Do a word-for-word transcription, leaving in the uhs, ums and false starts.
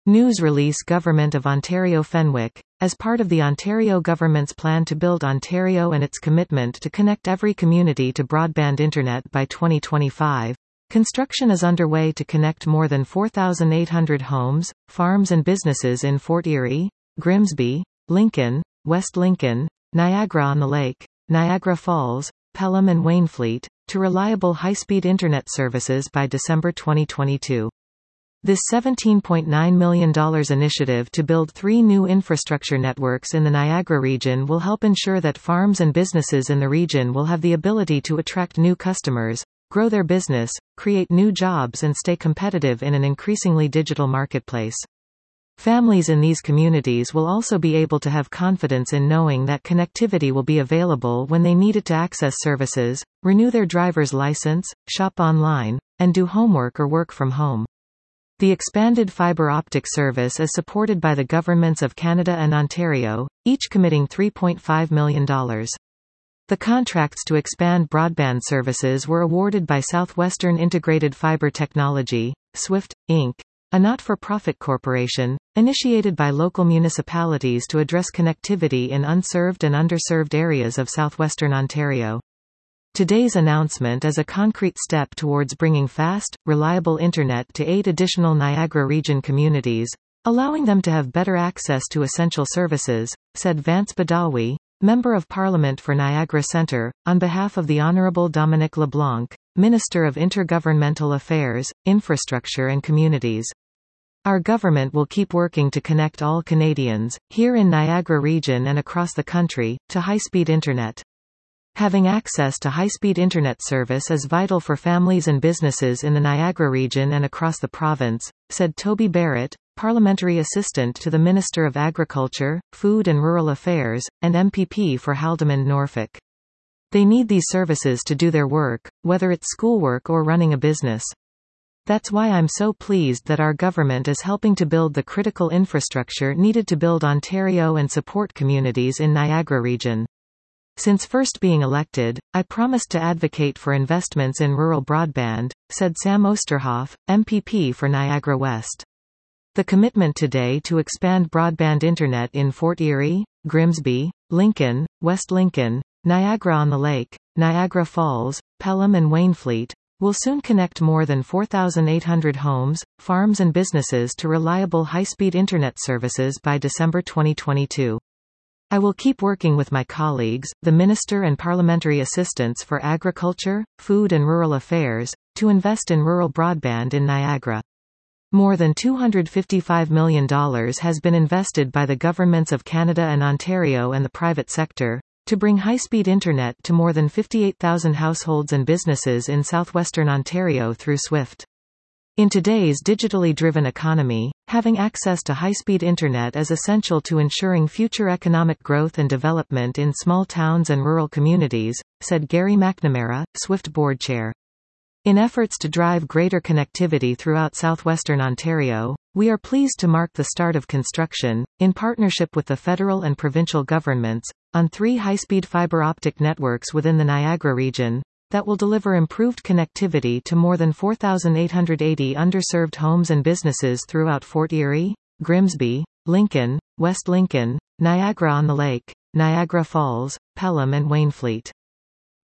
News release Government of Ontario Fenwick. As part of the Ontario government's plan to build Ontario and its commitment to connect every community to broadband internet by twenty twenty-five, construction is underway to connect more than four thousand eight hundred homes, farms and businesses in Fort Erie, Grimsby, Lincoln, West Lincoln, Niagara-on-the-Lake, Niagara Falls, Pelham and Wainfleet, to reliable high-speed internet services by December twenty twenty-two. This seventeen point nine million dollars initiative to build three new infrastructure networks in the Niagara region will help ensure that farms and businesses in the region will have the ability to attract new customers, grow their business, create new jobs and stay competitive in an increasingly digital marketplace. Families in these communities will also be able to have confidence in knowing that connectivity will be available when they need it to access services, renew their driver's license, shop online, and do homework or work from home. The expanded fiber optic service is supported by the governments of Canada and Ontario, each committing three point five million dollars. The contracts to expand broadband services were awarded by Southwestern Integrated Fiber Technology, SWIFT, Incorporated, a not-for-profit corporation, initiated by local municipalities to address connectivity in unserved and underserved areas of southwestern Ontario. Today's announcement is a concrete step towards bringing fast, reliable internet to eight additional Niagara region communities, allowing them to have better access to essential services, said Vance Badawi, Member of Parliament for Niagara Centre, on behalf of the Honourable Dominic LeBlanc, Minister of Intergovernmental Affairs, Infrastructure and Communities. Our government will keep working to connect all Canadians, here in Niagara region and across the country, to high-speed internet. Having access to high-speed internet service is vital for families and businesses in the Niagara region and across the province, said Toby Barrett, Parliamentary Assistant to the Minister of Agriculture, Food and Rural Affairs, and M P P for Haldimand Norfolk. They need these services to do their work, whether it's schoolwork or running a business. That's why I'm so pleased that our government is helping to build the critical infrastructure needed to build Ontario and support communities in Niagara region. Since first being elected, I promised to advocate for investments in rural broadband, said Sam Osterhoff, M P P for Niagara West. The commitment today to expand broadband internet in Fort Erie, Grimsby, Lincoln, West Lincoln, Niagara-on-the-Lake, Niagara Falls, Pelham and Wainfleet, will soon connect more than four thousand eight hundred homes, farms and businesses to reliable high-speed internet services by December twenty twenty-two. I will keep working with my colleagues, the Minister and Parliamentary Assistants for Agriculture, Food and Rural Affairs, to invest in rural broadband in Niagara. More than two hundred fifty-five million dollars has been invested by the governments of Canada and Ontario and the private sector, to bring high-speed internet to more than fifty-eight thousand households and businesses in southwestern Ontario through SWIFT. In today's digitally driven economy, having access to high-speed internet is essential to ensuring future economic growth and development in small towns and rural communities, said Gary McNamara, SWIFT Board Chair. In efforts to drive greater connectivity throughout southwestern Ontario, we are pleased to mark the start of construction, in partnership with the federal and provincial governments, on three high-speed fiber optic networks within the Niagara region, that will deliver improved connectivity to more than four thousand eight hundred eighty underserved homes and businesses throughout Fort Erie, Grimsby, Lincoln, West Lincoln, Niagara-on-the-Lake, Niagara Falls, Pelham and Wainfleet.